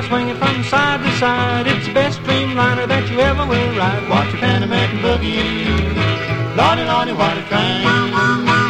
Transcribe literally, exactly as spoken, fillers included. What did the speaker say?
to swinging from side to side. It's the best dreamliner that you ever will ride. Watch your Pan American Boogie. Lordy, Lordy, what a train.